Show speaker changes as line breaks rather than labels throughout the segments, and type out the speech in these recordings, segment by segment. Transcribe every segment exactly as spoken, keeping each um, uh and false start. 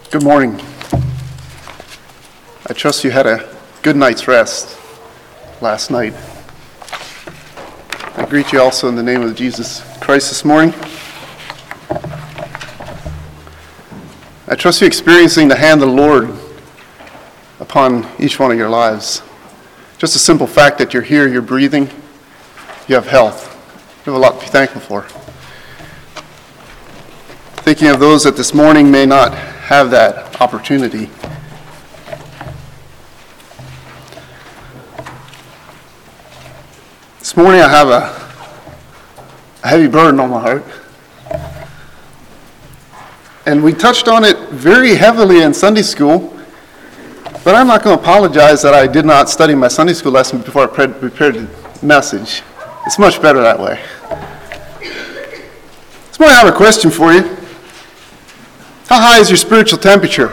Good morning. I trust you had a good night's rest last night. I greet you also in the name of Jesus Christ this morning. I trust you experiencing the hand of the Lord upon each one of your lives. Just a simple fact that you're here, you're breathing, you have health. You have a lot to be thankful for. Thinking of those that this morning may not have that opportunity. This morning I have a, a heavy burden on my heart. And we touched on it very heavily in Sunday school, but I'm not going to apologize that I did not study my Sunday school lesson before I pre- prepared the message. It's much better that way. This morning I have a question for you. How high is your spiritual temperature?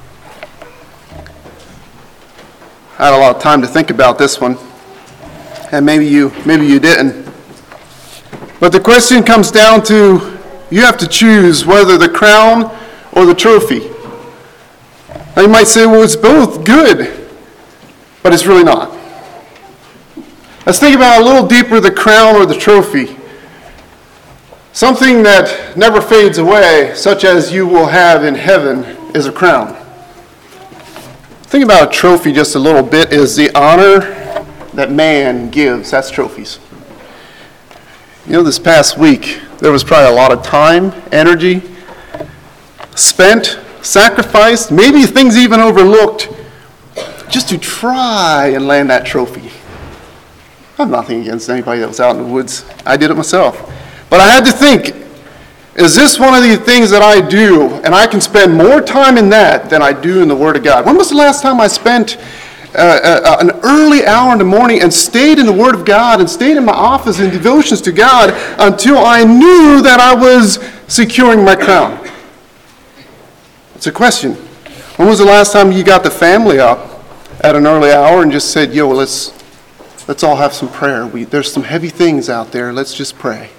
I had a lot of time to think about this one, and maybe you maybe you didn't. But the question comes down to, you have to choose whether the crown or the trophy. Now you might say, well, it's both good, but it's really not. Let's think about a little deeper the crown or the trophy. Something that never fades away, such as you will have in heaven, is a crown. Think about a trophy just a little bit, is the honor that man gives. That's trophies. You know, this past week, there was probably a lot of time, energy, spent, sacrificed, maybe things even overlooked, just to try and land that trophy. I have nothing against anybody that was out in the woods. I did it myself. But I had to think, is this one of the things that I do, and I can spend more time in that than I do in the Word of God? When was the last time I spent uh, uh, an early hour in the morning and stayed in the Word of God and stayed in my office in devotions to God until I knew that I was securing my crown? It's a question. When was the last time you got the family up at an early hour and just said, yo, let's let's all have some prayer. We, there's some heavy things out there. Let's just pray.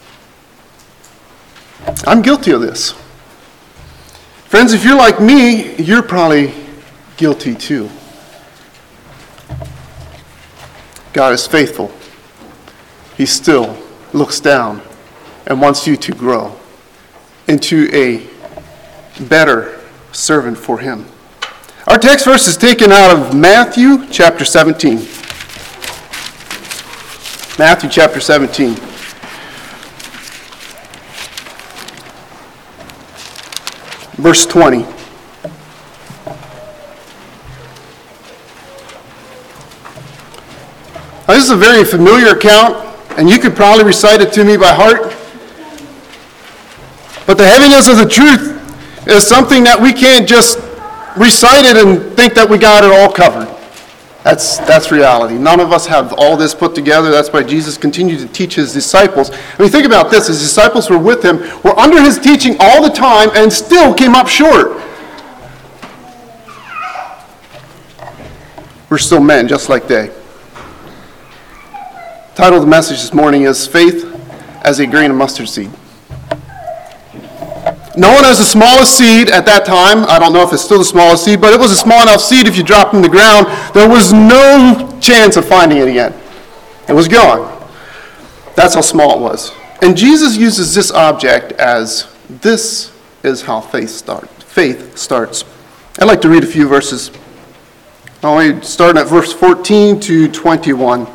I'm guilty of this. Friends, if you're like me, you're probably guilty too. God is faithful. He still looks down and wants you to grow into a better servant for him. Our text verse is taken out of Matthew chapter seventeen. Matthew chapter seventeen. Verse twenty. Now, this is a very familiar account, and you could probably recite it to me by heart. But the heaviness of the truth is something that we can't just recite it and think that we got it all covered. That's that's reality. None of us have all this put together. That's why Jesus continued to teach his disciples. I mean, think about this. His disciples were with him, were under his teaching all the time, and still came up short. We're still men, just like they. The title of the message this morning is Faith as a Grain of Mustard Seed. Known as the smallest seed at that time, I don't know if it's still the smallest seed, but it was a small enough seed if you dropped it in the ground, there was no chance of finding it again. It was gone. That's how small it was. And Jesus uses this object as, this is how faith start. Faith starts. I'd like to read a few verses. Only starting at verse fourteen to twenty-one.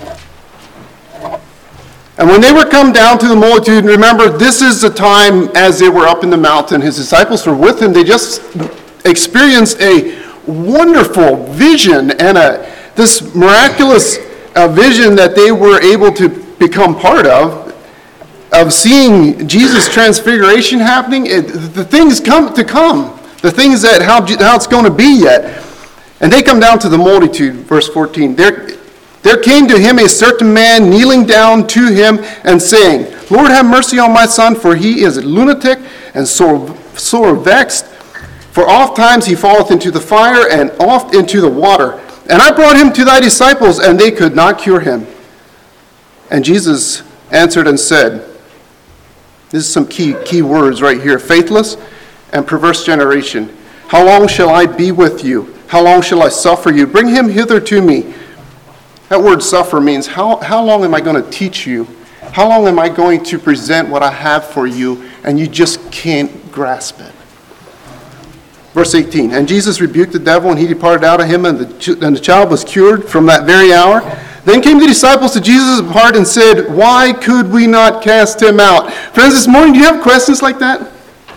And when they were come down to the multitude, remember, this is the time as they were up in the mountain. His disciples were with him. They just experienced a wonderful vision and a this miraculous uh, vision that they were able to become part of, of seeing Jesus' transfiguration happening. It, the things come to come, the things that how, how it's going to be yet. And they come down to the multitude, verse fourteen. There, there came to him a certain man kneeling down to him and saying, Lord, have mercy on my son, for he is a lunatic and sore, sore vexed. For oft times he falleth into the fire and oft into the water. And I brought him to thy disciples, and they could not cure him. And Jesus answered and said, this is some key key words right here, faithless and perverse generation. How long shall I be with you? How long shall I suffer you? Bring him hither to me. That word suffer means how, how long am I going to teach you? How long am I going to present what I have for you and you just can't grasp it? Verse eighteen, and Jesus rebuked the devil, and he departed out of him, and the, and the child was cured from that very hour. Then came the disciples to Jesus apart and said, why could we not cast him out? Friends, this morning, do you have questions like that?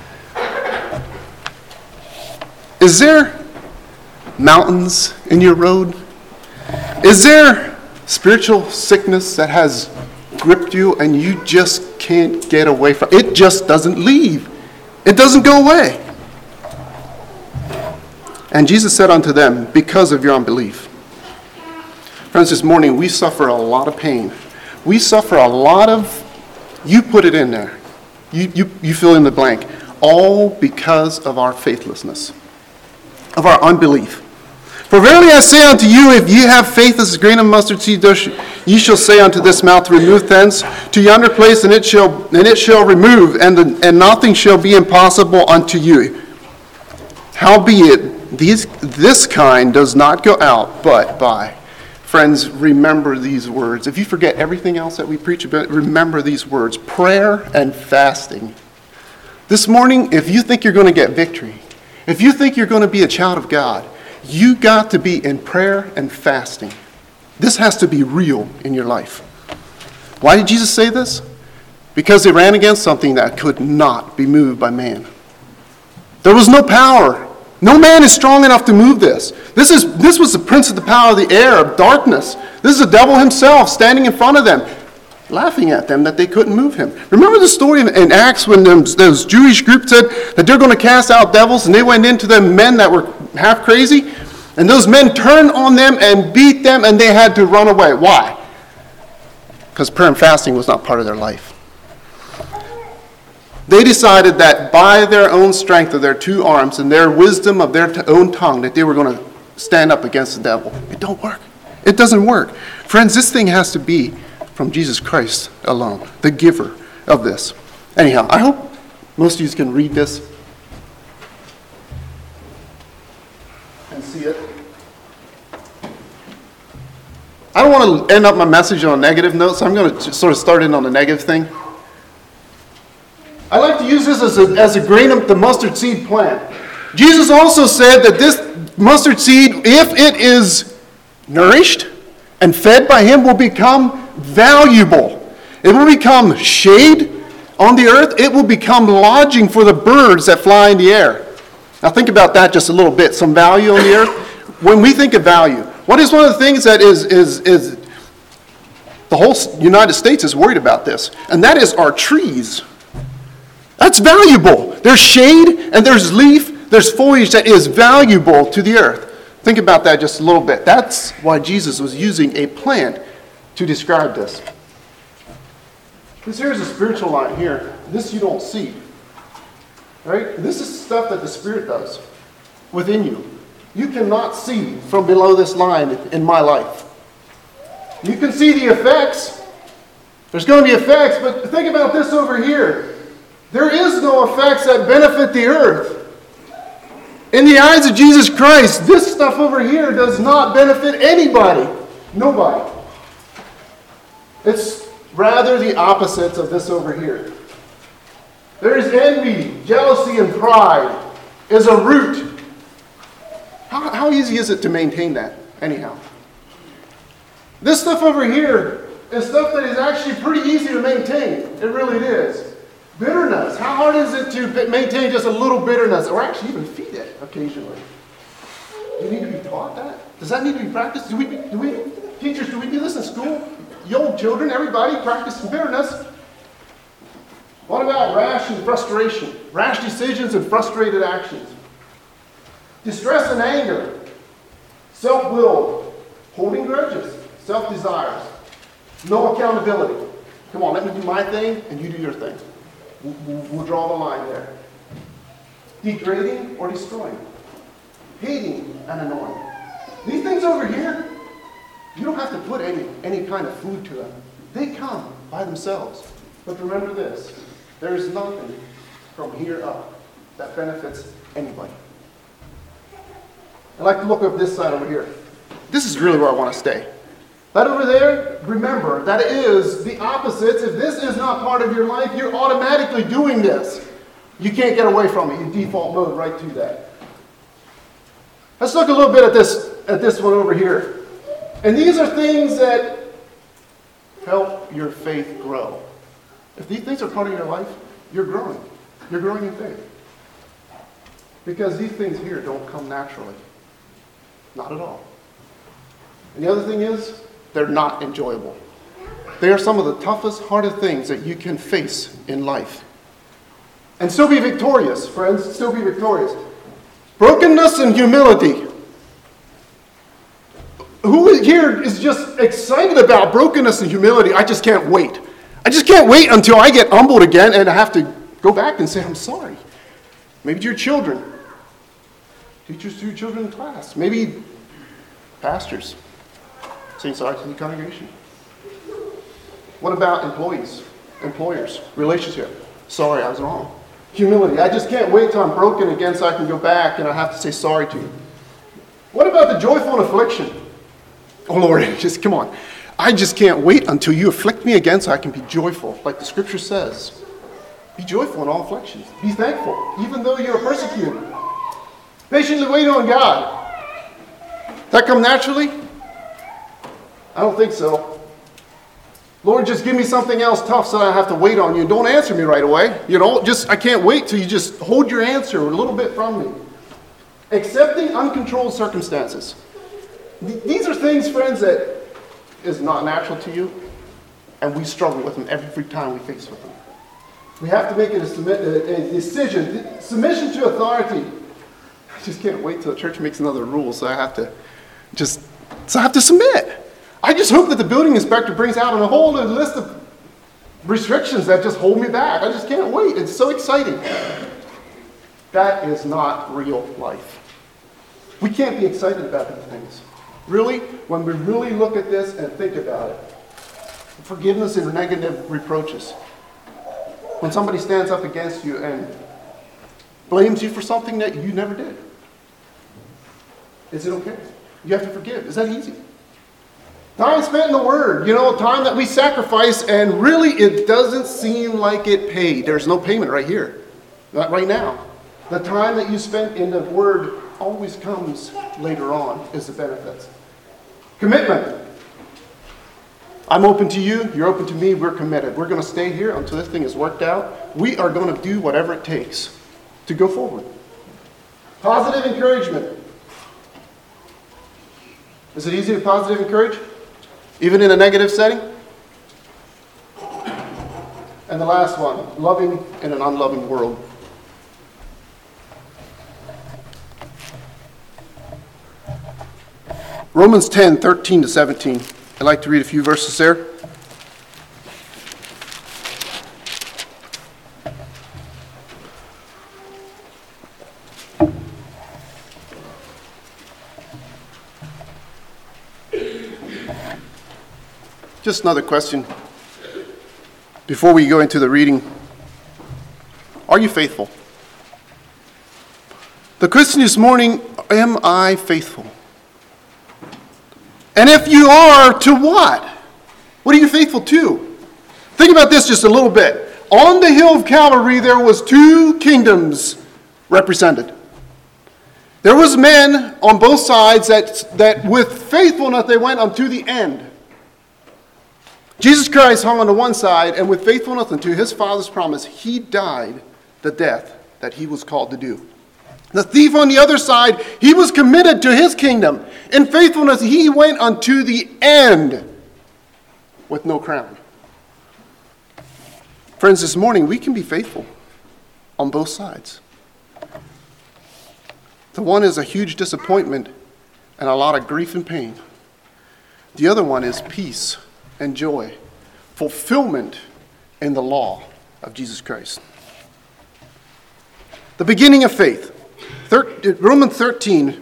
Is there mountains in your road? Is there spiritual sickness that has gripped you and you just can't get away from it? It just doesn't leave. It doesn't go away. And Jesus said unto them, because of your unbelief. Friends, this morning we suffer a lot of pain. We suffer a lot of, you put it in there. You, you, you fill in the blank. All because of our faithlessness, of our unbelief. For verily I say unto you, if ye have faith as a grain of mustard seed, ye shall say unto this mount, remove thence to yonder place, and it shall and it shall remove, and, the, and nothing shall be impossible unto you. Howbeit, these, this kind does not go out, but by. Friends, remember these words. If you forget everything else that we preach about, remember these words. Prayer and fasting. This morning, if you think you're going to get victory, if you think you're going to be a child of God, you got to be in prayer and fasting. This has to be real in your life. Why did Jesus say this? Because they ran against something that could not be moved by man. There was no power. No man is strong enough to move this. This is this was the prince of the power of the air, of darkness. This is the devil himself standing in front of them, laughing at them that they couldn't move him. Remember the story in Acts when those, those Jewish group said that they're going to cast out devils, and they went into them men that were half crazy, and those men turned on them and beat them, and they had to run away. Why? Because prayer and fasting was not part of their life. They decided that by their own strength of their two arms and their wisdom of their own tongue that they were going to stand up against the devil. It don't work. It doesn't work. Friends, this thing has to be from Jesus Christ alone, the giver of this. Anyhow, I hope most of you can read this and see it. I don't want to end up my message on a negative note, so I'm going to sort of start in on the negative thing. I like to use this as a, as a grain of the mustard seed plant. Jesus also said that this mustard seed, if it is nourished and fed by him, will become valuable. It will become shade on the earth. It will become lodging for the birds that fly in the air. Now think about that just a little bit. Some value on the earth. When we think of value, what is one of the things that is, is, is the whole United States is worried about this? And that is our trees. That's valuable. There's shade and there's leaf, there's foliage that is valuable to the earth. Think about that just a little bit. That's why Jesus was using a plant to describe this. This here is a spiritual line here. This you don't see. Right? This is stuff that the Spirit does within you. You cannot see from below this line in my life. You can see the effects. There's going to be effects, but think about this over here. There is no effects that benefit the earth. In the eyes of Jesus Christ, this stuff over here does not benefit anybody. Nobody. It's rather the opposites of this over here. There is envy, jealousy, and pride is a root. How, how easy is it to maintain that, anyhow? This stuff over here is stuff that is actually pretty easy to maintain. It really is. Bitterness. How hard is it to maintain just a little bitterness, or actually even feed it occasionally? Do you need to be taught that? Does that need to be practiced? Do we, do we, teachers, do we do this in school? Young children, everybody practice bitterness. What about rash and frustration? Rash decisions and frustrated actions. Distress and anger. Self-will. Holding grudges. Self-desires. No accountability. Come on, let me do my thing and you do your thing. We'll, we'll, we'll draw the line there. Degrading or destroying. Hating and annoying. These things over here, you don't have to put any, any kind of food to them. They come by themselves. But remember this, there is nothing from here up that benefits anybody. I'd like to look up this side over here. This is really where I want to stay. That over there, remember, that is the opposites. If this is not part of your life, you're automatically doing this. You can't get away from it. You default mode right to that. Let's look a little bit at this, at this one over here. And these are things that help your faith grow. If these things are part of your life, you're growing. You're growing in faith. Because these things here don't come naturally. Not at all. And the other thing is, they're not enjoyable. They are some of the toughest, hardest things that you can face in life. And still be victorious, friends. Still be victorious. Brokenness and humility. Who here is just excited about brokenness and humility? I just can't wait. I just can't wait until I get humbled again and I have to go back and say, I'm sorry. Maybe to your children. Teachers to your children in class. Maybe pastors. Saying sorry to the congregation. What about employees, employers, relationship? Sorry, I was wrong. Humility. I just can't wait till I'm broken again so I can go back and I have to say sorry to you. What about the joyful affliction? Oh Lord, just come on. I just can't wait until you afflict me again so I can be joyful, like the scripture says. Be joyful in all afflictions. Be thankful, even though you're persecuted. Patiently wait on God. Does that come naturally? I don't think so. Lord, just give me something else tough so that I have to wait on you. Don't answer me right away. You know, just I can't wait till you just hold your answer a little bit from me. Accepting uncontrolled circumstances. These are things, friends, that is not natural to you, and we struggle with them every time we face with them. We have to make a, a decision. Submission to authority. I just can't wait till the church makes another rule, so I have to just, so I have to submit. I just hope that the building inspector brings out a whole list of restrictions that just hold me back. I just can't wait. It's so exciting. That is not real life. We can't be excited about these things. Really, when we really look at this and think about it, forgiveness and negative reproaches. When somebody stands up against you and blames you for something that you never did. Is it okay? You have to forgive. Is that easy? Time spent in the Word. You know, time that we sacrifice and really it doesn't seem like it paid. There's no payment right here. Not right now. The time that you spent in the Word always comes later on is the benefits. Commitment. I'm open to you. You're open to me. We're committed. We're going to stay here until this thing is worked out. We are going to do whatever it takes to go forward. Positive encouragement. Is it easy to positive encourage? Even in a negative setting? And the last one, loving in an unloving world. Romans ten, thirteen to seventeen. I'd like to read a few verses there. Just another question before we go into the reading. Are you faithful? The question this morning, am I faithful? And if you are, to what? What are you faithful to? Think about this just a little bit. On the hill of Calvary, there was two kingdoms represented. There was men on both sides that, that with faithfulness they went unto the end. Jesus Christ hung on the one side, and with faithfulness unto his Father's promise, he died the death that he was called to do. The thief on the other side, he was committed to his kingdom. In faithfulness, he went unto the end with no crown. Friends, this morning, we can be faithful on both sides. The one is a huge disappointment and a lot of grief and pain. The other one is peace and joy, fulfillment in the law of Jesus Christ. The beginning of faith. Romans thirteen.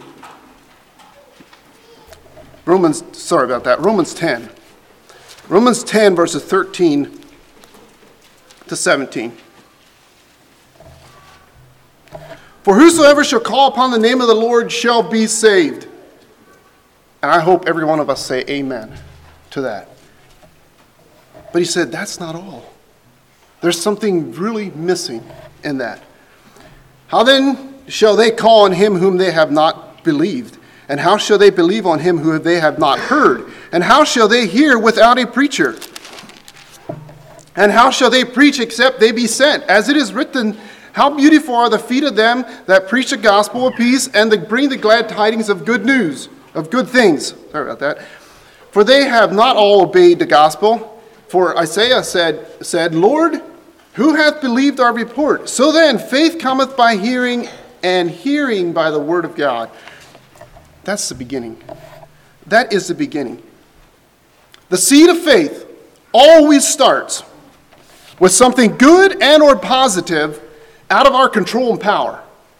Romans, sorry about that. Romans ten. Romans ten, verses thirteen to seventeen. For whosoever shall call upon the name of the Lord shall be saved. And I hope every one of us say amen to that. But he said, that's not all. There's something really missing in that. How then shall they call on him whom they have not believed? And how shall they believe on him whom they have not heard? And how shall they hear without a preacher? And how shall they preach except they be sent? As it is written, how beautiful are the feet of them that preach the gospel of peace and that bring the glad tidings of good news, of good things. Sorry about that. For they have not all obeyed the gospel. For Isaiah said, said, Lord, who hath believed our report? So then, faith cometh by hearing, and hearing by the word of God. That's the beginning. That is the beginning. The seed of faith always starts with something good and or positive out of our control and power.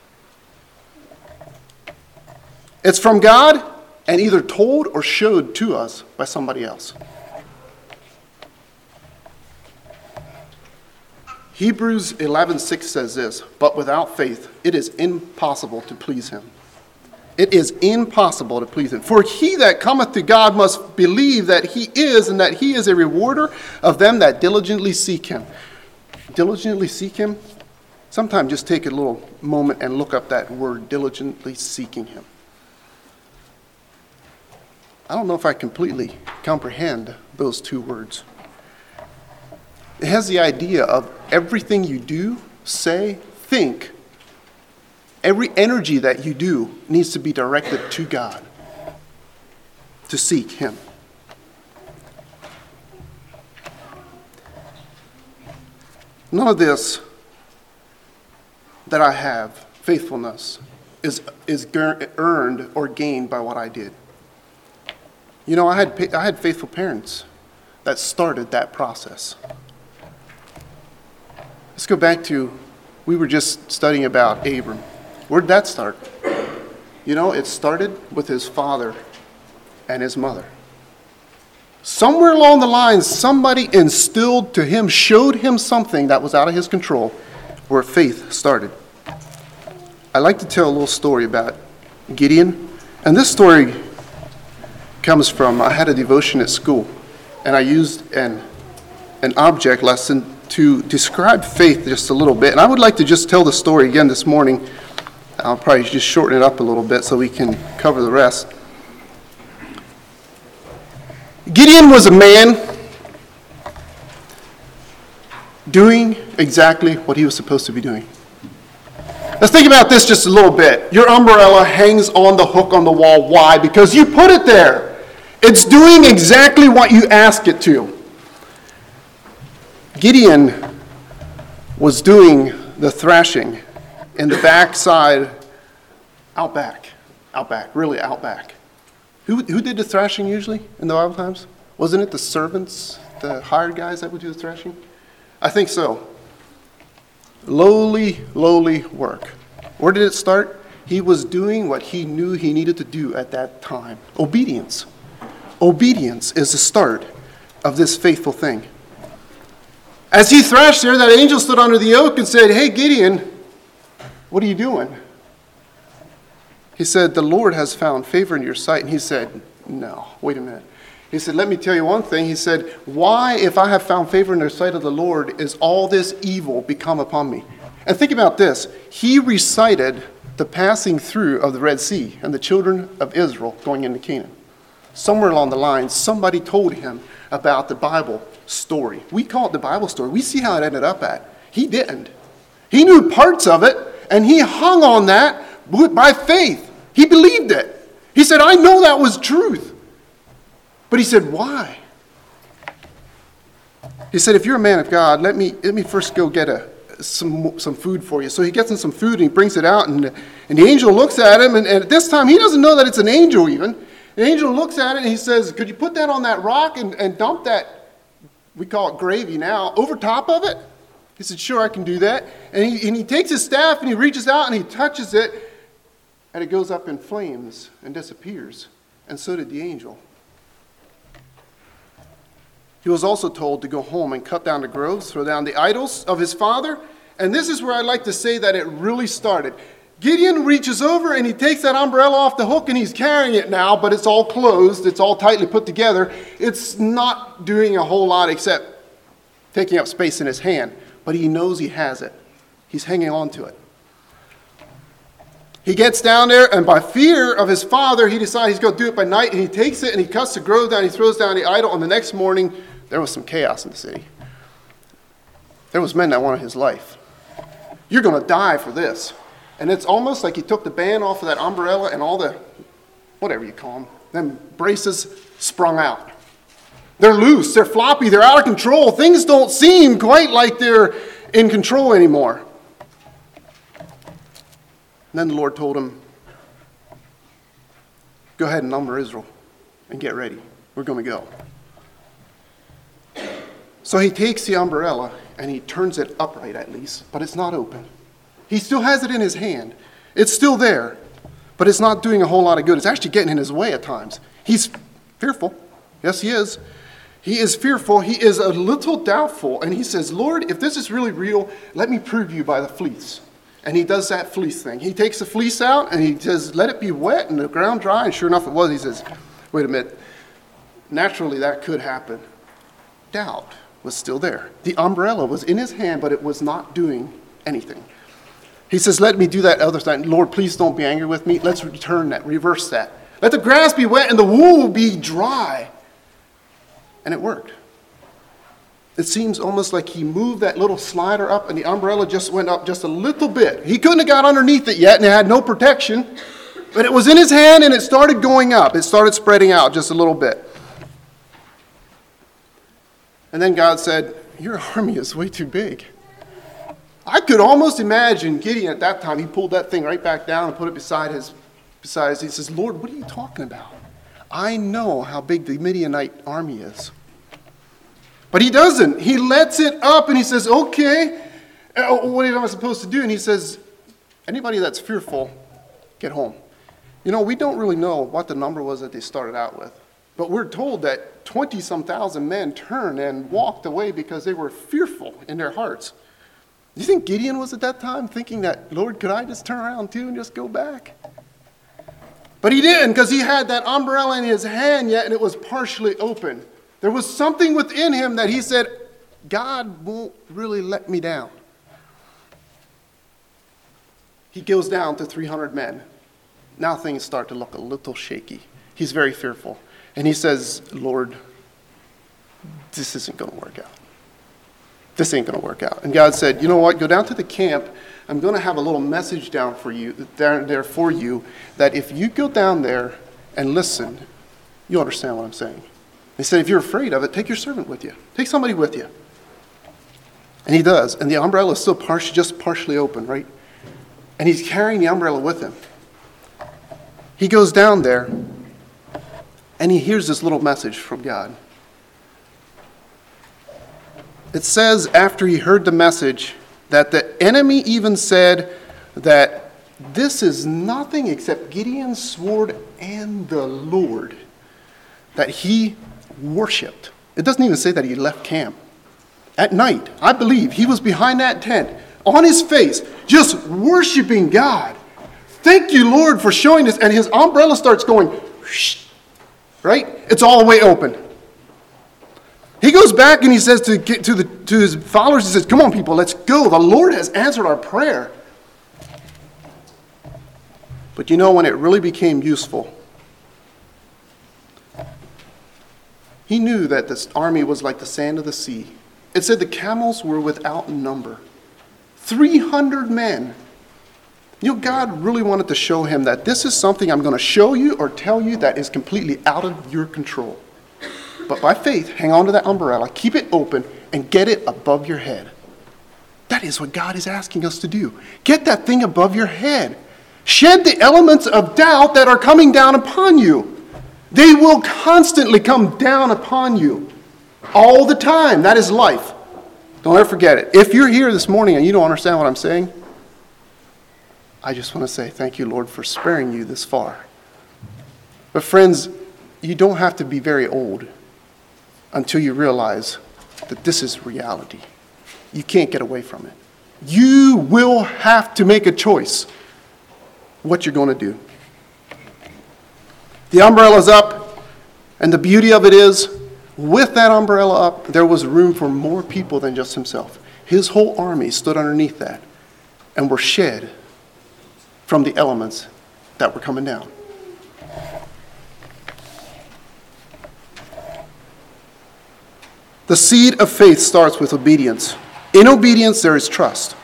It's from God and either told or showed to us by somebody else. Hebrews eleven six says this, but without faith it is impossible to please him. It is impossible to please him. For he that cometh to God must believe that he is, and that he is a rewarder of them that diligently seek him. Diligently seek him? Sometimes just take a little moment and look up that word, diligently seeking him. I don't know if I completely comprehend those two words. It has the idea of everything you do, say, think, every energy that you do needs to be directed to God, to seek him. None of this that I have, faithfulness, is, is earned or gained by what I did. You know, I had, I had faithful parents that started that process. Let's go back to, we were just studying about Abram. Where'd that start? You know, it started with his father and his mother. Somewhere along the line, somebody instilled to him, showed him something that was out of his control, where faith started. I like to tell a little story about Gideon. And this story comes from, I had a devotion at school, and I used an, an object lesson to describe faith just a little bit. And I would like to just tell the story again this morning. I'll probably just shorten it up a little bit so we can cover the rest. Gideon was a man doing exactly what he was supposed to be doing. Let's think about this just a little bit. Your umbrella hangs on the hook on the wall. Why? Because you put it there. It's doing exactly what you ask it to. Gideon was doing the thrashing in the backside, out back, out back, really out back. Who, who did the thrashing usually in the Bible times? Wasn't it the servants, the hired guys that would do the thrashing? I think so. Lowly, lowly work. Where did it start? He was doing what he knew he needed to do at that time. Obedience. Obedience is the start of this faithful thing. As he thrashed there, that angel stood under the oak and said, "Hey, Gideon, what are you doing?" He said, "The Lord has found favor in your sight." And he said, "No, wait a minute." He said, "Let me tell you one thing." He said, "Why, if I have found favor in the sight of the Lord, is all this evil become upon me?" And think about this. He recited the passing through of the Red Sea and the children of Israel going into Canaan. Somewhere along the line, somebody told him about the Bible story. We call it the Bible story. We see how it ended up at. He didn't. He knew parts of it, and he hung on that by faith. He believed it. He said, "I know that was truth." But he said, "Why?" He said, "If you're a man of God, let me let me first go get a some some food for you." So he gets him some food and he brings it out, and, and the angel looks at him, and, and at this time he doesn't know that it's an angel even. The angel looks at it and he says, "Could you put that on that rock and, and dump that," we call it gravy now, "over top of it?" He said, "Sure, I can do that." And he, and he takes his staff and he reaches out and he touches it, and it goes up in flames and disappears. And so did the angel. He was also told to go home and cut down the groves, throw down the idols of his father. And this is where I like to say that it really started. Gideon reaches over and he takes that umbrella off the hook and he's carrying it now, but it's all closed. It's all tightly put together. It's not doing a whole lot except taking up space in his hand, but he knows he has it. He's hanging on to it. He gets down there, and by fear of his father, he decides he's going to do it by night, and he takes it and he cuts the grove down, he throws down the idol, and the next morning, there was some chaos in the city. There was men that wanted his life. You're going to die for this. And it's almost like he took the band off of that umbrella and all the, whatever you call them, them braces sprung out. They're loose, they're floppy, they're out of control. Things don't seem quite like they're in control anymore. And then the Lord told him, go ahead and number Israel and get ready. We're going to go. So he takes the umbrella and he turns it upright at least, but it's not open. He still has it in his hand. It's still there, but it's not doing a whole lot of good. It's actually getting in his way at times. He's fearful. Yes, he is. He is fearful. He is a little doubtful. And he says, Lord, if this is really real, let me prove you by the fleece. And he does that fleece thing. He takes the fleece out and he says, let it be wet and the ground dry. And sure enough, it was. He says, wait a minute. Naturally, that could happen. Doubt was still there. The umbrella was in his hand, but it was not doing anything. He says, let me do that other thing. Lord, please don't be angry with me. Let's return that, reverse that. Let the grass be wet and the wool be dry. And it worked. It seems almost like he moved that little slider up and the umbrella just went up just a little bit. He couldn't have got underneath it yet and it had no protection. But it was in his hand and it started going up. It started spreading out just a little bit. And then God said, your army is way too big. I could almost imagine Gideon at that time. He pulled that thing right back down and put it beside his, beside his. He says, Lord, what are you talking about? I know how big the Midianite army is. But he doesn't. He lets it up and he says, okay, what am I supposed to do? And he says, anybody that's fearful, get home. You know, we don't really know what the number was that they started out with. But we're told that twenty-some thousand men turned and walked away because they were fearful in their hearts. Do you think Gideon was at that time thinking that, Lord, could I just turn around too and just go back? But he didn't, because he had that umbrella in his hand yet and it was partially open. There was something within him that he said, God won't really let me down. He goes down to three hundred men. Now things start to look a little shaky. He's very fearful. And he says, Lord, this isn't going to work out. This ain't going to work out. And God said, you know what? Go down to the camp. I'm going to have a little message down for you, there, there for you, that if you go down there and listen, you'll understand what I'm saying. He said, if you're afraid of it, take your servant with you. Take somebody with you. And he does. And the umbrella is still partially, just partially open, right? And he's carrying the umbrella with him. He goes down there, and he hears this little message from God. It says after he heard the message that the enemy even said that this is nothing except Gideon's sword and the Lord that he worshipped. It doesn't even say that he left camp. At night, I believe he was behind that tent on his face, just worshiping God. Thank you, Lord, for showing this. And his umbrella starts going, whoosh, right? It's all the way open. He goes back and he says to, to, the, to his followers, he says, come on, people, let's go. The Lord has answered our prayer. But you know when it really became useful? He knew that this army was like the sand of the sea. It said the camels were without number. three hundred men. You know, God really wanted to show him that this is something I'm going to show you or tell you that is completely out of your control. But by faith, hang on to that umbrella, keep it open, and get it above your head. That is what God is asking us to do. Get that thing above your head. Shed the elements of doubt that are coming down upon you. They will constantly come down upon you. All the time. That is life. Don't ever forget it. If you're here this morning and you don't understand what I'm saying, I just want to say thank you, Lord, for sparing you this far. But friends, you don't have to be very old until you realize that this is reality. You can't get away from it. You will have to make a choice. what you're going to do. The umbrella's up, and the beauty of it is, with that umbrella up, there was room for more people than just himself. His whole army stood underneath that and were shed from the elements that were coming down. The seed of faith starts with obedience. In obedience, there is trust.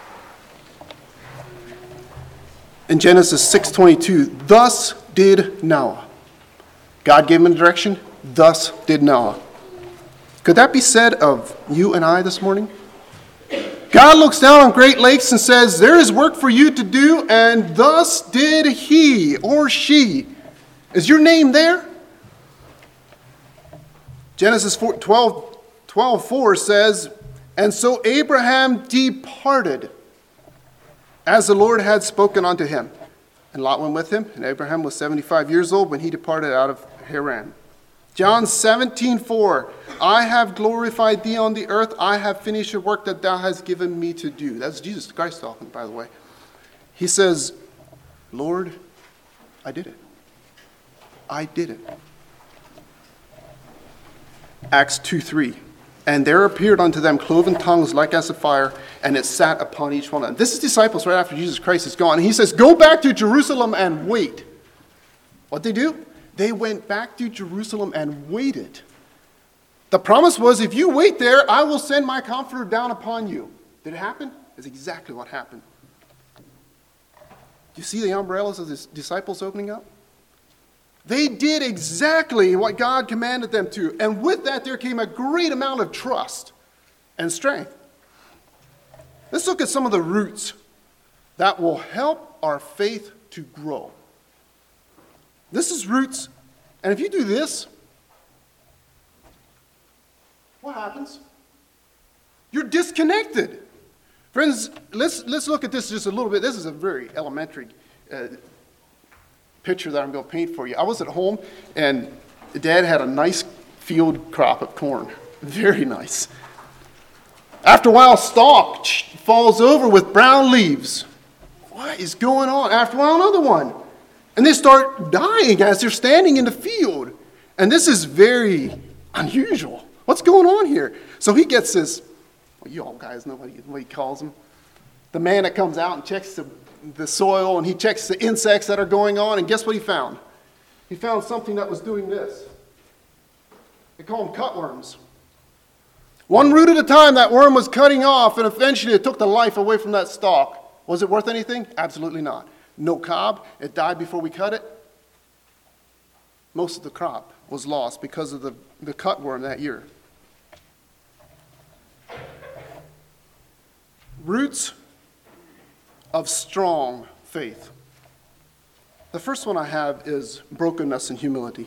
In Genesis six twenty-two, thus did Noah. God gave him a direction, thus did Noah. Could that be said of you and I this morning? God looks down on Great Lakes and says, there is work for you to do, and thus did he or she. Is your name there? Genesis twelve, twelve four says, and so Abraham departed, as the Lord had spoken unto him. And Lot went with him, and Abraham was seventy-five years old when he departed out of Haran. John seventeen four, I have glorified thee on the earth. I have finished the work that thou hast given me to do. That's Jesus Christ talking, by the way. He says, Lord, I did it. I did it. Acts two three, and there appeared unto them cloven tongues like as of fire, and it sat upon each one of them. This is disciples right after Jesus Christ is gone. And he says, go back to Jerusalem and wait. What they do? They went back to Jerusalem and waited. The promise was, if you wait there, I will send my comforter down upon you. Did it happen? That's exactly what happened. Do you see the umbrellas of the disciples opening up? They did exactly what God commanded them to. And with that, there came a great amount of trust and strength. Let's look at some of the roots that will help our faith to grow. This is roots. And if you do this, what happens? You're disconnected. Friends, let's, let's look at this just a little bit. This is a very elementary uh, picture that I'm going to paint for you. I was at home, and Dad had a nice field crop of corn. Very nice. After a while, stalk falls over with brown leaves. What is going on? After a while, another one. And they start dying as they're standing in the field. And this is very unusual. What's going on here? So he gets this, well, you all guys know what he, what he calls them. The man that comes out and checks the, the soil, and he checks the insects that are going on. And guess what he found? He found something that was doing this. They call them cutworms. One root at a time, that worm was cutting off, and eventually it took the life away from that stalk. Was it worth anything? Absolutely not. No cob. It died before we cut it. Most of the crop was lost because of the, the cutworm that year. Roots of strong faith. The first one I have is brokenness and humility.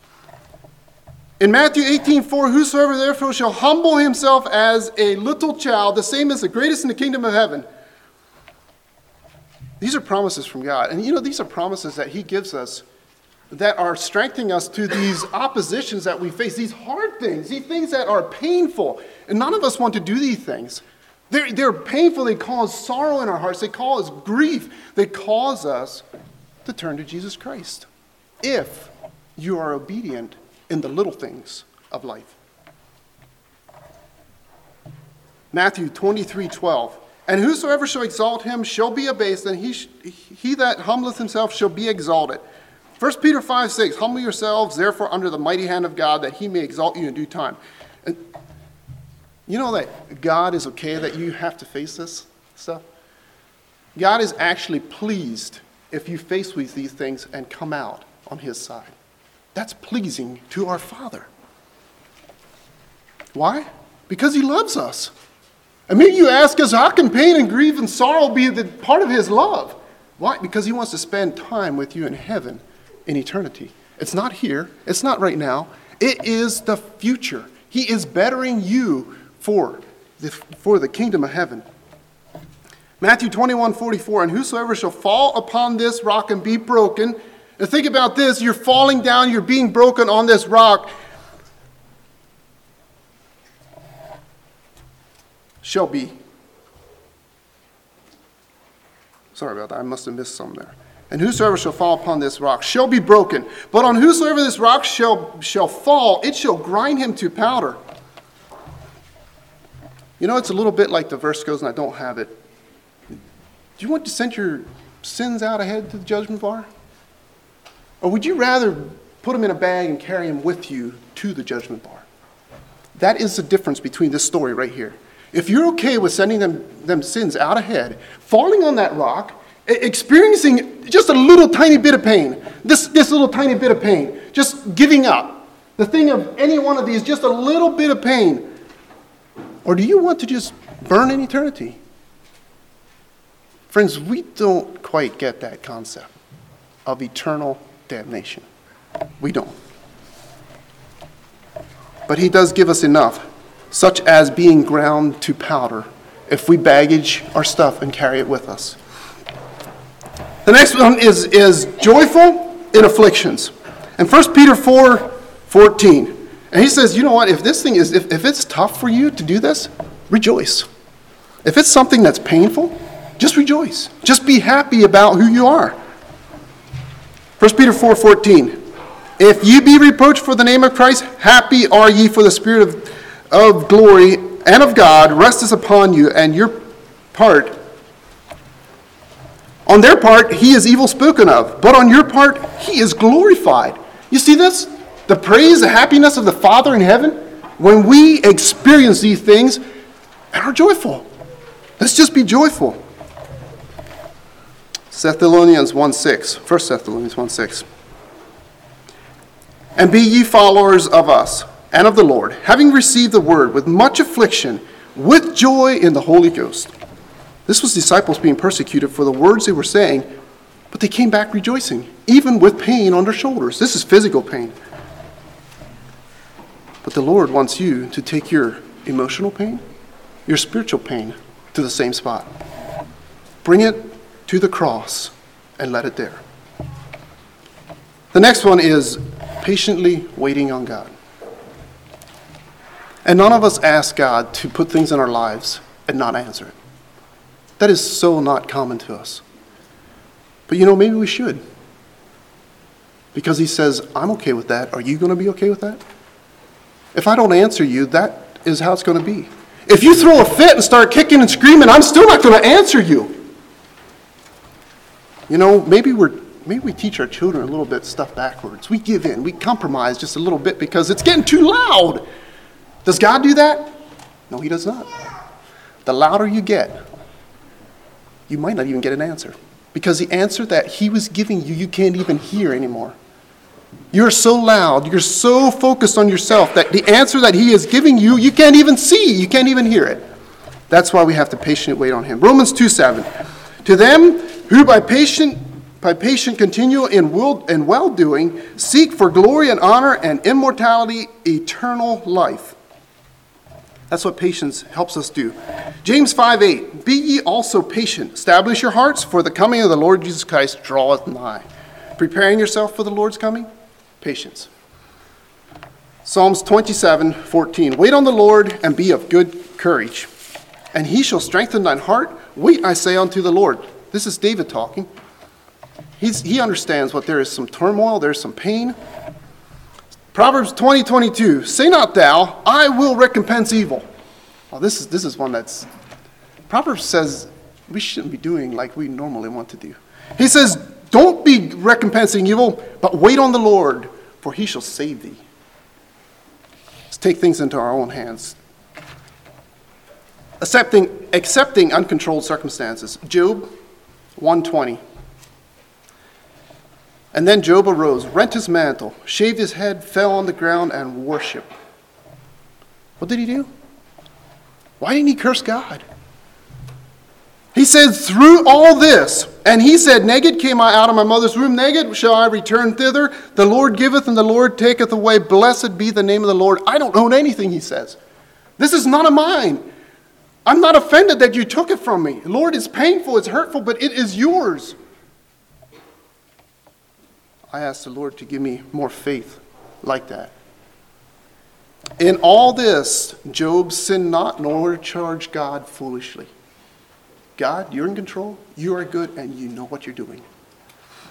In Matthew eighteen four, whosoever therefore shall humble himself as a little child, the same is the greatest in the kingdom of heaven. These are promises from God. And you know, these are promises that he gives us that are strengthening us to these oppositions that we face, these hard things, these things that are painful. And none of us want to do these things. They're, they're painful. They cause sorrow in our hearts. They cause grief. They cause us to turn to Jesus Christ if you are obedient in the little things of life. Matthew twenty-three twelve. And whosoever shall exalt him shall be abased, and he, sh- he that humbleth himself shall be exalted. First Peter five six, humble yourselves therefore under the mighty hand of God, that he may exalt you in due time. And you know that God is okay that you have to face this stuff? God is actually pleased if you face with these things and come out on his side. That's pleasing to our Father. Why? Because he loves us. And maybe you ask us, how can pain and grief and sorrow be the part of his love? Why? Because he wants to spend time with you in heaven in eternity. It's not here. It's not right now. It is the future. He is bettering you for the, for the kingdom of heaven. Matthew twenty-one forty-four, and whosoever shall fall upon this rock and be broken. And think about this, you're falling down, you're being broken on this rock. Shall be. Sorry about that, I must have missed some there. And whosoever shall fall upon this rock shall be broken. But on whosoever this rock shall, shall fall, it shall grind him to powder. You know, it's a little bit like the verse goes, and I don't have it. Do you want to send your sins out ahead to the judgment bar? Or would you rather put them in a bag and carry them with you to the judgment bar? That is the difference between this story right here. If you're okay with sending them, them sins out ahead, falling on that rock, experiencing just a little tiny bit of pain, this, this little tiny bit of pain, just giving up. The thing of any one of these, just a little bit of pain. Or do you want to just burn in eternity? Friends, we don't quite get that concept of eternal damnation. We don't. But he does give us enough, such as being ground to powder, if we baggage our stuff and carry it with us. The next one is, is joyful in afflictions. And First Peter four fourteen. And he says, you know what, if this thing is, if, if it's tough for you to do this, rejoice. If it's something that's painful, just rejoice. Just be happy about who you are. First Peter four fourteen. If ye be reproached for the name of Christ, happy are ye, for the Spirit of, of glory and of God resteth upon you, and your part, on their part, he is evil spoken of, but on your part, he is glorified. You see this? The praise, the happiness of the Father in heaven, when we experience these things and are joyful. Let's just be joyful. Thessalonians one six, First Thessalonians one six. And be ye followers of us and of the Lord, having received the word with much affliction, with joy in the Holy Ghost. This was disciples being persecuted for the words they were saying, but they came back rejoicing, even with pain on their shoulders. This is physical pain. But the Lord wants you to take your emotional pain, your spiritual pain, to the same spot. Bring it to the cross and let it there. The next one is patiently waiting on God. And none of us ask God to put things in our lives and not answer it. That is so not common to us. But you know, maybe we should. Because he says, I'm okay with that. Are you going to be okay with that? If I don't answer you, that is how it's going to be. If you throw a fit and start kicking and screaming, I'm still not going to answer you. You know, maybe we're maybe we teach our children a little bit stuff backwards. We give in. We compromise just a little bit because it's getting too loud. Does God do that? No, he does not. The louder you get, you might not even get an answer. Because the answer that he was giving you, you can't even hear anymore. You're so loud, you're so focused on yourself that the answer that he is giving you, you can't even see, you can't even hear it. That's why we have to patiently wait on him. Romans two seven. To them who by patient by patient continue in will and well-doing, seek for glory and honor and immortality, eternal life. That's what patience helps us do. James five eight. Be ye also patient. Establish your hearts, for the coming of the Lord Jesus Christ draweth nigh. Preparing yourself for the Lord's coming? Patience. Psalms twenty-seven fourteen. Wait on the Lord and be of good courage, and he shall strengthen thine heart. Wait, I say, unto the Lord. This is David talking. He's, he understands what there is some turmoil, there's some pain. Proverbs twenty twenty-two. Say not thou, I will recompense evil. Well, this is this is one that's... Proverbs says we shouldn't be doing like we normally want to do. He says, don't be recompensing evil, but wait on the Lord, for he shall save thee. Let's take things into our own hands. Accepting, accepting uncontrolled circumstances. Job one twenty. And then Job arose, rent his mantle, shaved his head, fell on the ground, and worshiped. What did he do? Why didn't he curse God? He said, through all this, and he said, naked came I out of my mother's womb, naked shall I return thither. The Lord giveth and the Lord taketh away. Blessed be the name of the Lord. I don't own anything, he says. This is none of mine. I'm not offended that you took it from me. Lord, it's painful, it's hurtful, but it is yours. I ask the Lord to give me more faith like that. In all this, Job sinned not, nor charged God foolishly. God, you're in control, you are good, and you know what you're doing.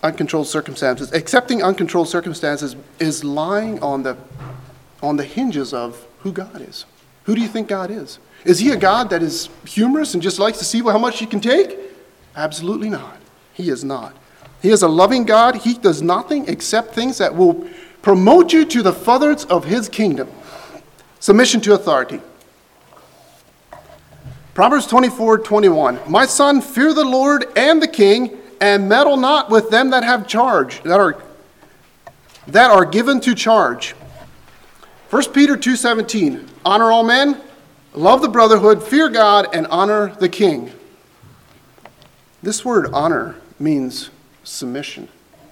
uncontrolled circumstances. Accepting uncontrolled circumstances is lying on the, on the hinges of who God is. Who do you think God is? Is he a God that is humorous and just likes to see how much he can take? Absolutely not. He is not. He is a loving God. He does nothing except things that will promote you to the furtherance of his kingdom. Submission to authority. Proverbs twenty-four twenty-one. My son, fear the Lord and the king, and meddle not with them that have charge, that are, that are given to charge. First Peter two seventeen. Honor all men, love the brotherhood, fear God, and honor the king. This word honor means submission.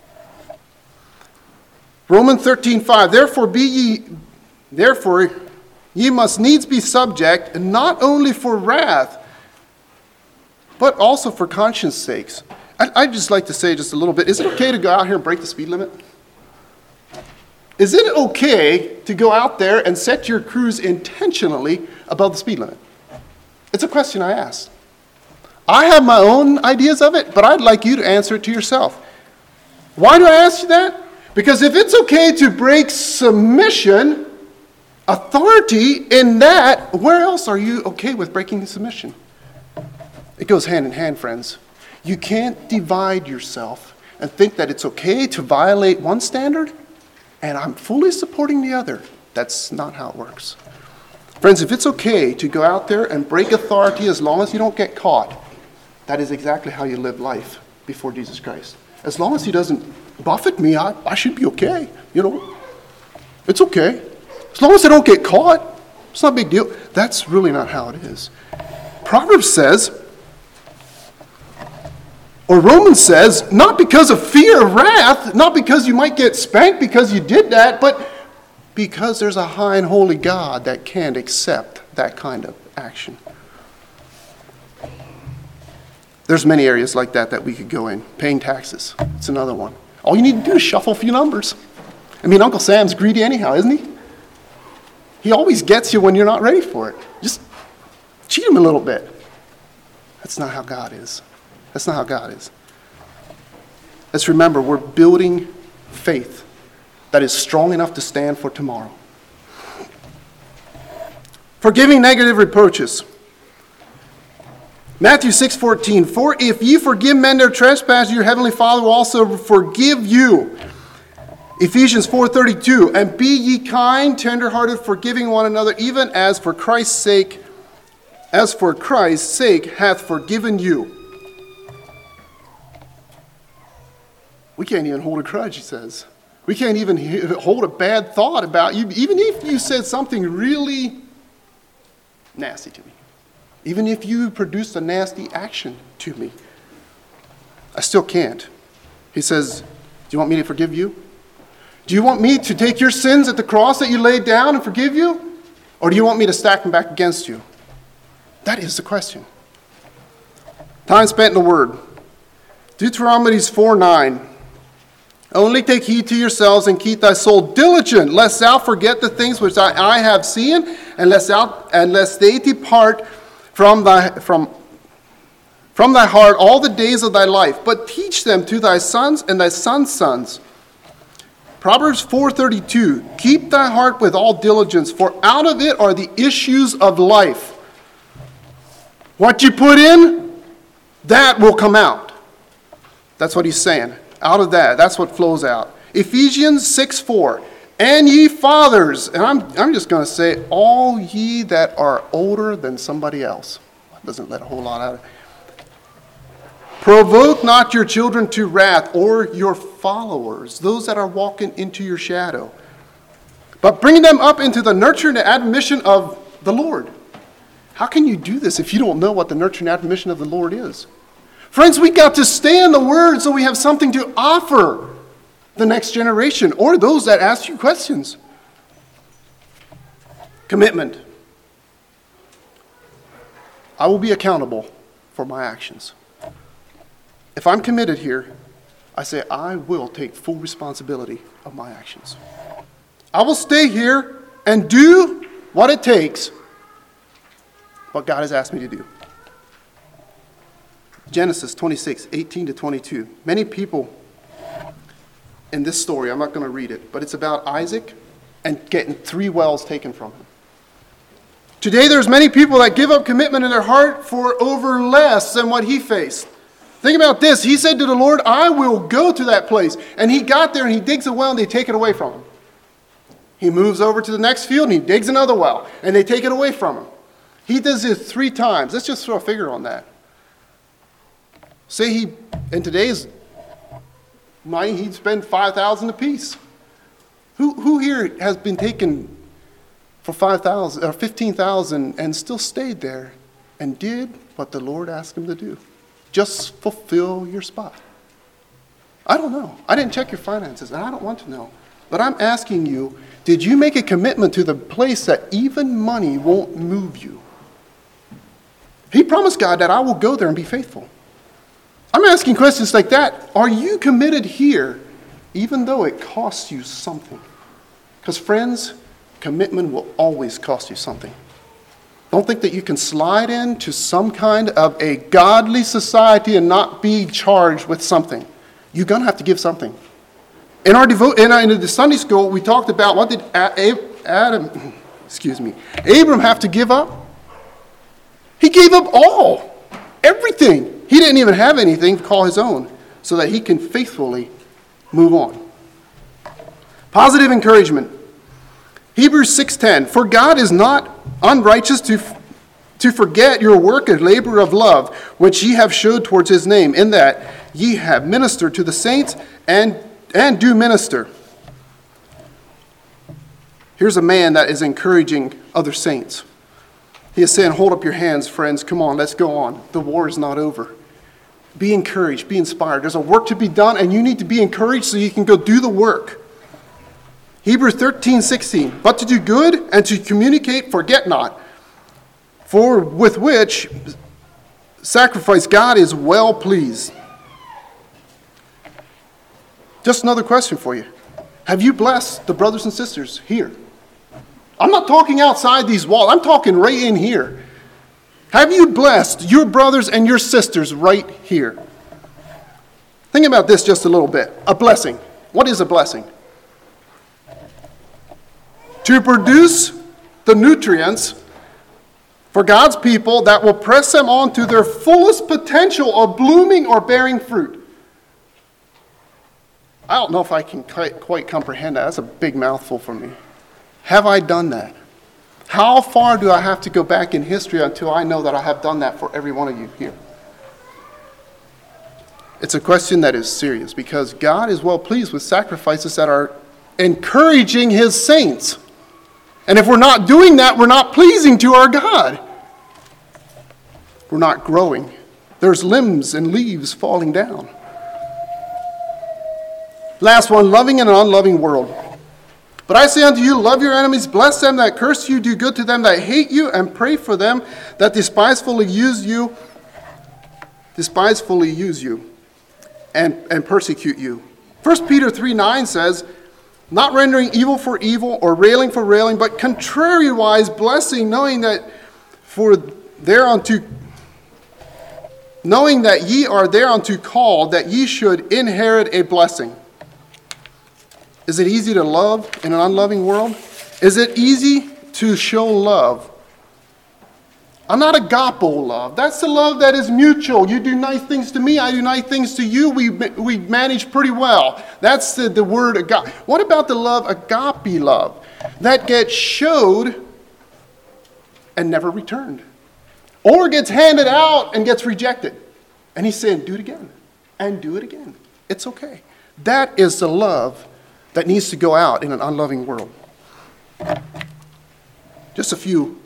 Romans thirteen five. Therefore be ye, therefore ye must needs be subject, and not only for wrath, but also for conscience sakes. I'd, I'd just like to say just a little bit, is it okay to go out here and break the speed limit? Is it okay to go out there and set your cruise intentionally above the speed limit? It's a question I ask. I have my own ideas of it, but I'd like you to answer it to yourself. Why do I ask you that? Because if it's okay to break submission, authority in that, where else are you okay with breaking submission? It goes hand in hand, friends. You can't divide yourself and think that it's okay to violate one standard and I'm fully supporting the other. That's not how it works. Friends, if it's okay to go out there and break authority as long as you don't get caught, that is exactly how you live life before Jesus Christ. As long as he doesn't buffet me, I, I should be okay. You know, it's okay. As long as I don't get caught, it's not a big deal. That's really not how it is. Proverbs says, or Romans says, not because of fear of wrath, not because you might get spanked because you did that, but because there's a high and holy God that can't accept that kind of action. There's many areas like that that we could go in. Paying taxes, it's another one. All you need to do is shuffle a few numbers. I mean, Uncle Sam's greedy anyhow, isn't he? He always gets you when you're not ready for it. Just cheat him a little bit. That's not how God is. That's not how God is. Let's remember, we're building faith that is strong enough to stand for tomorrow. Forgiving negative reproaches. Matthew six fourteen. For if ye forgive men their trespasses, your heavenly Father will also forgive you. Ephesians four thirty-two. And be ye kind, tenderhearted, forgiving one another, even as for Christ's sake, as for Christ's sake hath forgiven you. We can't even hold a grudge, he says. We can't even hold a bad thought about you, even if you said something really nasty to me. Even if you produced a nasty action to me. I still can't. He says, do you want me to forgive you? Do you want me to take your sins at the cross that you laid down and forgive you? Or do you want me to stack them back against you? That is the question. Time spent in the Word. Deuteronomy four nine. Only take heed to yourselves and keep thy soul diligent, lest thou forget the things which I, I have seen, and lest, thou, and lest they depart from thy, from, from thy heart all the days of thy life. But teach them to thy sons and thy sons' sons. Proverbs four thirty-two. Keep thy heart with all diligence, for out of it are the issues of life. What you put in, that will come out. That's what he's saying. Out of that, that's what flows out. Ephesians six four. And ye fathers, and I'm, I'm just going to say, all ye that are older than somebody else. Doesn't let a whole lot out of it. Provoke not your children to wrath, or your followers, those that are walking into your shadow, but bring them up into the nurture and admonition of the Lord. How can you do this if you don't know what the nurture and admonition of the Lord is? Friends, we got to stay in the Word so we have something to offer the next generation or those that ask you questions. Commitment. I will be accountable for my actions. If I'm committed here, I say I will take full responsibility of my actions. I will stay here and do what it takes, what God has asked me to do. Genesis twenty-six, eighteen to twenty-two. Many people in this story. I'm not going to read it, but it's about Isaac and getting three wells taken from him. Today there's many people that give up commitment in their heart for over less than what he faced. Think about this. He said to the Lord, I will go to that place. And he got there and he digs a well and they take it away from him. He moves over to the next field and he digs another well and they take it away from him. He does this three times. Let's just throw a figure on that. Say he, in today's money, he'd spend five thousand dollars apiece. Who, who here has been taken for five thousand dollars or fifteen thousand dollars and still stayed there and did what the Lord asked him to do? Just fulfill your spot. I don't know. I didn't check your finances, and I don't want to know. But I'm asking you, did you make a commitment to the place that even money won't move you? He promised God that I will go there and be faithful. I'm asking questions like that. Are you committed here, even though it costs you something? Because friends, commitment will always cost you something. Don't think that you can slide into some kind of a godly society and not be charged with something. You're going to have to give something. In our devo- in, our, in the Sunday school, we talked about what did Adam, excuse me, Abram have to give up? He gave up all, everything. He didn't even have anything to call his own, so that he can faithfully move on. Positive encouragement. Hebrews six ten, for God is not unrighteous to, to forget your work and labor of love, which ye have showed towards his name, in that ye have ministered to the saints and, and do minister. Here's a man that is encouraging other saints. He is saying, hold up your hands, friends. Come on, let's go on. The war is not over. Be encouraged. Be inspired. There's a work to be done, and you need to be encouraged so you can go do the work. Hebrews thirteen sixteen, but to do good and to communicate, forget not, for with which sacrifice God is well pleased. Just another question for you. Have you blessed the brothers and sisters here? I'm not talking outside these walls. I'm talking right in here. Have you blessed your brothers and your sisters right here? Think about this just a little bit. A blessing. What is a blessing? To produce the nutrients for God's people that will press them on to their fullest potential of blooming or bearing fruit. I don't know if I can quite, quite comprehend that. That's a big mouthful for me. Have I done that? How far do I have to go back in history until I know that I have done that for every one of you here? It's a question that is serious because God is well pleased with sacrifices that are encouraging his saints. And if we're not doing that, we're not pleasing to our God. We're not growing. There's limbs and leaves falling down. Last one, loving in an unloving world. But I say unto you, love your enemies, bless them that curse you, do good to them that hate you, and pray for them that despisefully use you, despisefully use you, and, and persecute you. First Peter three nine says, not rendering evil for evil or railing for railing, but contrariwise blessing, knowing that for thereunto, knowing that ye are thereunto called, that ye should inherit a blessing. Is it easy to love in an unloving world? Is it easy to show love? I'm not agapo love. That's the love that is mutual. You do nice things to me, I do nice things to you. We we manage pretty well. That's the, the word agape. What about the love, agape love, that gets showed and never returned? Or gets handed out and gets rejected. And he's saying, do it again and do it again. It's okay. That is the love that needs to go out in an unloving world. Just a few.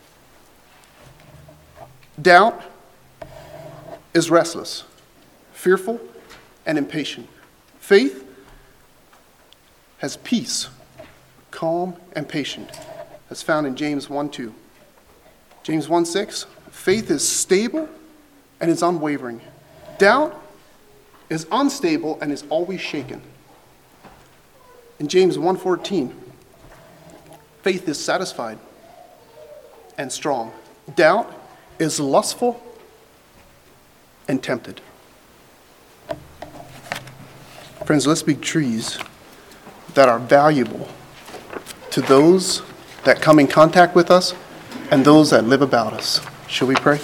Doubt is restless, fearful, and impatient. Faith has peace, calm, and patient. That's found in James one two. James one six, faith is stable and is unwavering. Doubt is unstable and is always shaken. In James one fourteen, faith is satisfied and strong. Doubt is lustful and tempted. Friends, let's be trees that are valuable to those that come in contact with us and those that live about us. Shall we pray?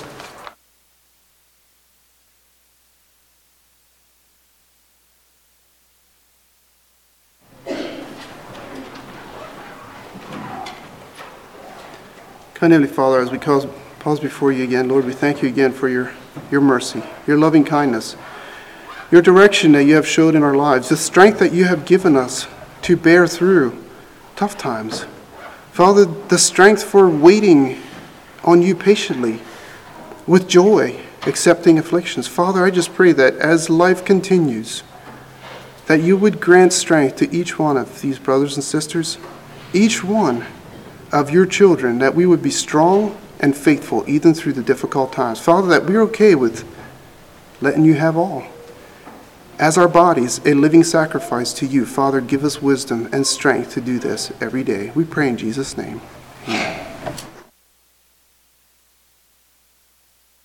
Kind Heavenly Father, as we pause before you again, Lord, we thank you again for your, your mercy, your loving kindness, your direction that you have showed in our lives, the strength that you have given us to bear through tough times. Father, the strength for waiting on you patiently, with joy, accepting afflictions. Father, I just pray that as life continues, that you would grant strength to each one of these brothers and sisters, each one of your children, that we would be strong and faithful even through the difficult times. Father, that we're okay with letting you have all. As our bodies, a living sacrifice to you, Father, give us wisdom and strength to do this every day. We pray in Jesus' name.